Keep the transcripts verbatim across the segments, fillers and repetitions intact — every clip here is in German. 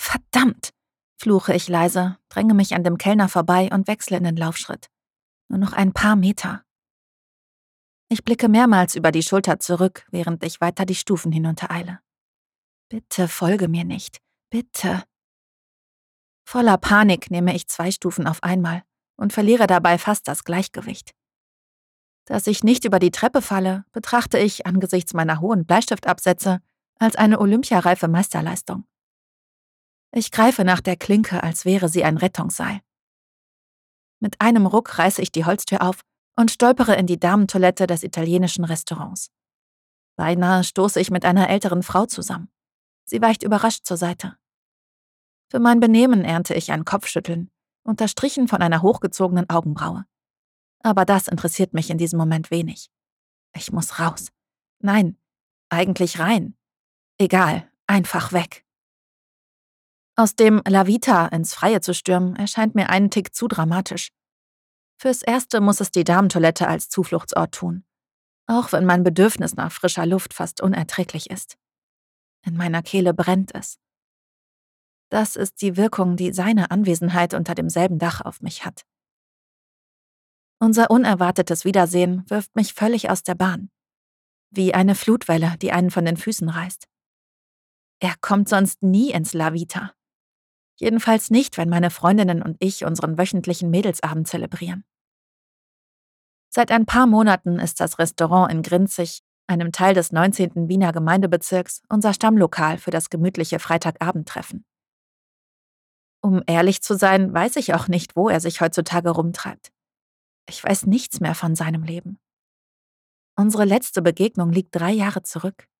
Verdammt, fluche ich leise, dränge mich an dem Kellner vorbei und wechsle in den Laufschritt. Nur noch ein paar Meter. Ich blicke mehrmals über die Schulter zurück, während ich weiter die Stufen hinuntereile. Bitte folge mir nicht. Bitte. Voller Panik nehme ich zwei Stufen auf einmal und verliere dabei fast das Gleichgewicht. Dass ich nicht über die Treppe falle, betrachte ich angesichts meiner hohen Bleistiftabsätze als eine olympiareife Meisterleistung. Ich greife nach der Klinke, als wäre sie ein Rettungsseil. Mit einem Ruck reiße ich die Holztür auf und stolpere in die Damentoilette des italienischen Restaurants. Beinahe stoße ich mit einer älteren Frau zusammen. Sie weicht überrascht zur Seite. Für mein Benehmen ernte ich ein Kopfschütteln, unterstrichen von einer hochgezogenen Augenbraue. Aber das interessiert mich in diesem Moment wenig. Ich muss raus. Nein, eigentlich rein. Egal, einfach weg. Aus dem La Vita ins Freie zu stürmen, erscheint mir einen Tick zu dramatisch. Fürs Erste muss es die Damentoilette als Zufluchtsort tun, auch wenn mein Bedürfnis nach frischer Luft fast unerträglich ist. In meiner Kehle brennt es. Das ist die Wirkung, die seine Anwesenheit unter demselben Dach auf mich hat. Unser unerwartetes Wiedersehen wirft mich völlig aus der Bahn. Wie eine Flutwelle, die einen von den Füßen reißt. Er kommt sonst nie ins La Vita. Jedenfalls nicht, wenn meine Freundinnen und ich unseren wöchentlichen Mädelsabend zelebrieren. Seit ein paar Monaten ist das Restaurant in Grinzig, einem Teil des neunzehnten Wiener Gemeindebezirks, unser Stammlokal für das gemütliche Freitagabendtreffen. Um ehrlich zu sein, weiß ich auch nicht, wo er sich heutzutage rumtreibt. Ich weiß nichts mehr von seinem Leben. Unsere letzte Begegnung liegt drei Jahre zurück.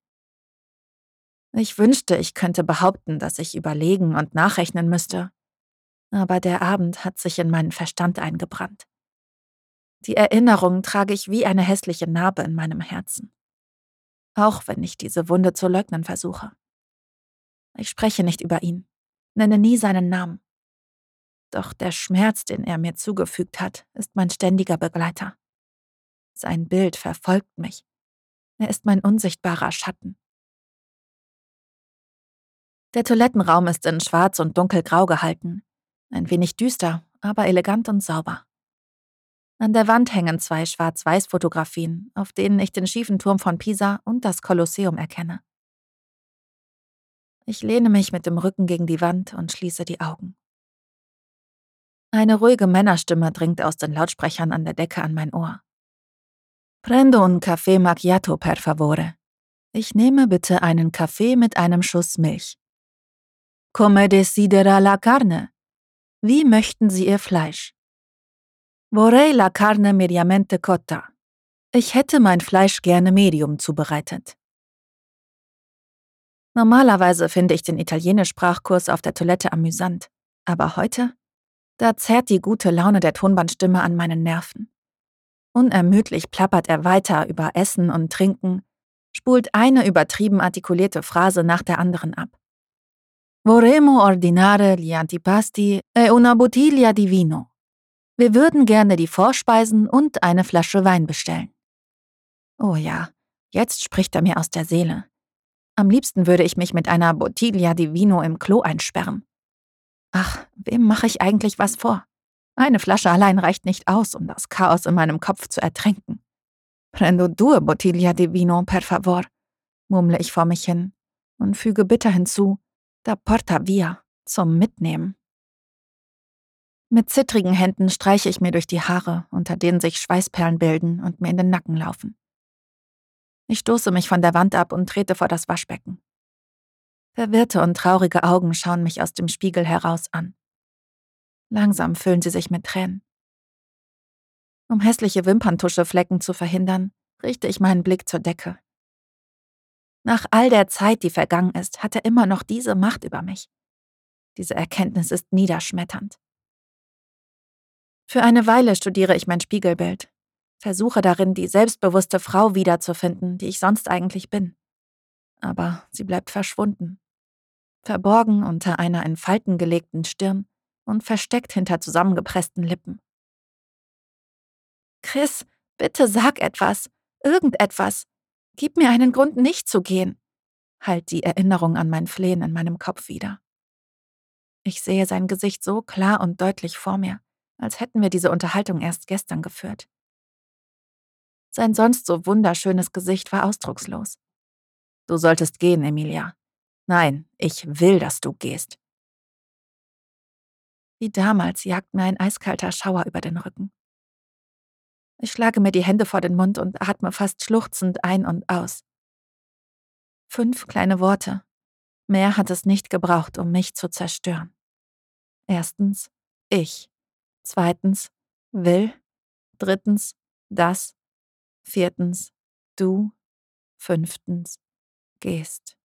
Ich wünschte, ich könnte behaupten, dass ich überlegen und nachrechnen müsste. Aber der Abend hat sich in meinen Verstand eingebrannt. Die Erinnerung trage ich wie eine hässliche Narbe in meinem Herzen. Auch wenn ich diese Wunde zu leugnen versuche. Ich spreche nicht über ihn, nenne nie seinen Namen. Doch der Schmerz, den er mir zugefügt hat, ist mein ständiger Begleiter. Sein Bild verfolgt mich. Er ist mein unsichtbarer Schatten. Der Toilettenraum ist in schwarz und dunkelgrau gehalten. Ein wenig düster, aber elegant und sauber. An der Wand hängen zwei Schwarz-Weiß-Fotografien, auf denen ich den schiefen Turm von Pisa und das Kolosseum erkenne. Ich lehne mich mit dem Rücken gegen die Wand und schließe die Augen. Eine ruhige Männerstimme dringt aus den Lautsprechern an der Decke an mein Ohr. Prendo un café macchiato, per favore. Ich nehme bitte einen Kaffee mit einem Schuss Milch. Come desidera la carne? Wie möchten Sie Ihr Fleisch? Vorrei la carne mediamente cotta. Ich hätte mein Fleisch gerne medium zubereitet. Normalerweise finde ich den Italienisch-Sprachkurs auf der Toilette amüsant, aber heute? Da zerrt die gute Laune der Tonbandstimme an meinen Nerven. Unermüdlich plappert er weiter über Essen und Trinken, spult eine übertrieben artikulierte Phrase nach der anderen ab. Vorremmo ordinare gli antipasti e una bottiglia di vino. Wir würden gerne die Vorspeisen und eine Flasche Wein bestellen. Oh ja, jetzt spricht er mir aus der Seele. Am liebsten würde ich mich mit einer Bottiglia di Vino im Klo einsperren. Ach, wem mache ich eigentlich was vor? Eine Flasche allein reicht nicht aus, um das Chaos in meinem Kopf zu ertränken. Prendo due bottiglia di vino, per favor, murmle ich vor mich hin und füge bitter hinzu, da porta via, zum Mitnehmen. Mit zittrigen Händen streiche ich mir durch die Haare, unter denen sich Schweißperlen bilden und mir in den Nacken laufen. Ich stoße mich von der Wand ab und trete vor das Waschbecken. Verwirrte und traurige Augen schauen mich aus dem Spiegel heraus an. Langsam füllen sie sich mit Tränen. Um hässliche Wimperntuscheflecken zu verhindern, richte ich meinen Blick zur Decke. Nach all der Zeit, die vergangen ist, hat er immer noch diese Macht über mich. Diese Erkenntnis ist niederschmetternd. Für eine Weile studiere ich mein Spiegelbild, versuche darin, die selbstbewusste Frau wiederzufinden, die ich sonst eigentlich bin. Aber sie bleibt verschwunden. Verborgen unter einer in Falten gelegten Stirn und versteckt hinter zusammengepressten Lippen. Chris, bitte sag etwas, irgendetwas. Gib mir einen Grund, nicht zu gehen, hallt die Erinnerung an mein Flehen in meinem Kopf wieder. Ich sehe sein Gesicht so klar und deutlich vor mir, als hätten wir diese Unterhaltung erst gestern geführt. Sein sonst so wunderschönes Gesicht war ausdruckslos. Du solltest gehen, Emilia. Nein, ich will, dass du gehst. Wie damals jagt mir ein eiskalter Schauer über den Rücken. Ich schlage mir die Hände vor den Mund und atme fast schluchzend ein und aus. Fünf kleine Worte. Mehr hat es nicht gebraucht, um mich zu zerstören. Erstens, ich. Zweitens, will. Drittens, das. Viertens, du. Fünftens, gehst.